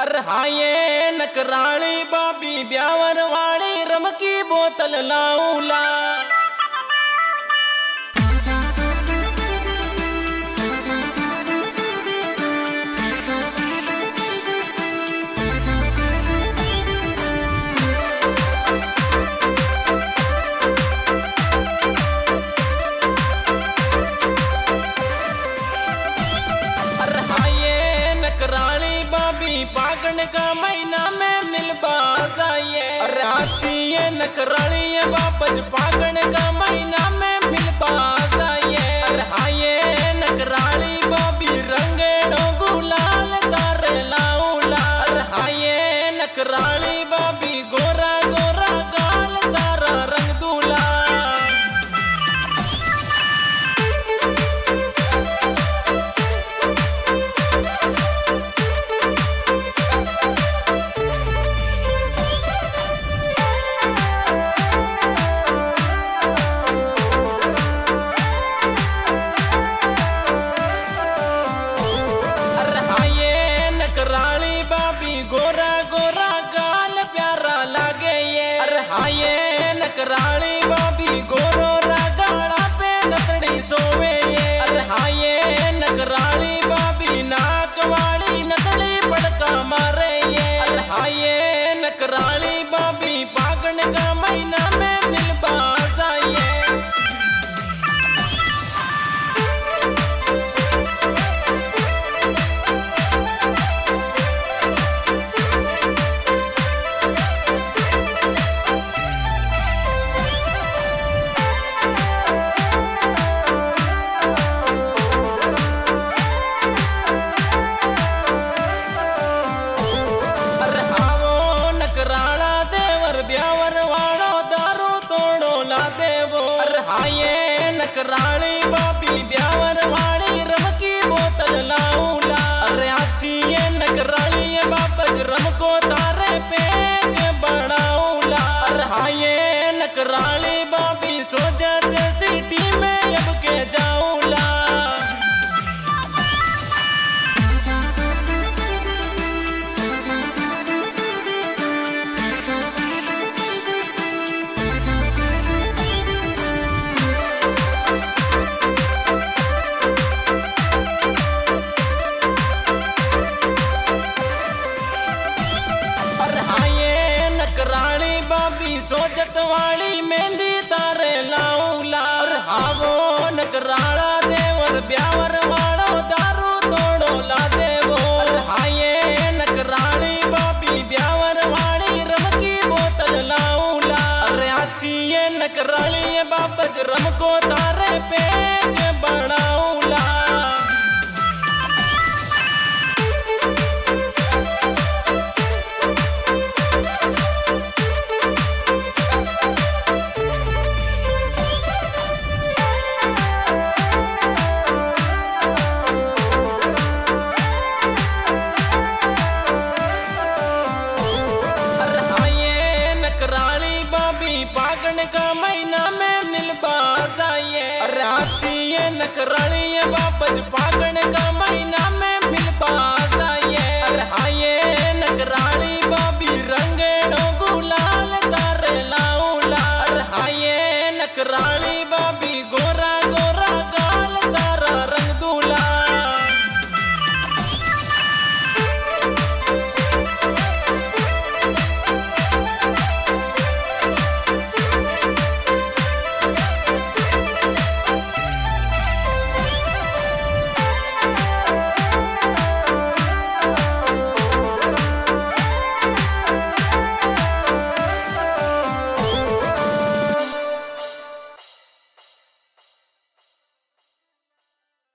अरे हाँ ये नकराली बाबी ब्यावर वाली रम की बोतल लाऊला। फागुन का महीना में मिलबा जाइए राची ये नकराली वापस फागुन का महीना में मिलबा जाइए। अरे हाँ ये नकराली बाबी रंगेड़ो गुलाल तारे लाऊला। अरे हाँ ये नकराली बाबी गोरा गोरा गाल तारा रंग दूला। गोरा गोरा गाल प्यारा लागे ये। अरे हाँ ये नकराली बाबी गोरो रागाड़ा पे नतड़ी सोवे ये। अरे हाँ ये नकराली बाबी नाक वाली नकली पड़का मारे ये। अरे हाँ ये नकराली बाबी फागुन का महीना में मिलबा जाइए। हाँ ये नकराली बाबी ब्यावर वाली रम की बोतल लाऊला। अरे अच्छी ये नकराली वापस रम को तारे पे बढ़ाऊला। अरे हाँ ये नकराली बाबी सोचत सिटी में अब के जाऊला। सोचत वाली मेहंदी तारे लाऊला। हाँ वो नकराला देवर ब्यावर वालो दारू तोड़ो ला देवो। हाँ ये नकराली बाबी ब्यावर वाली रम की बोतल लाऊला। अरे अच्छी ये नकराली बाबज रम को तारे पे बढ़ाऊला। फागुन का महीना में मिलबा जाइए। राची ये नकराली वापस फागुन का महीना में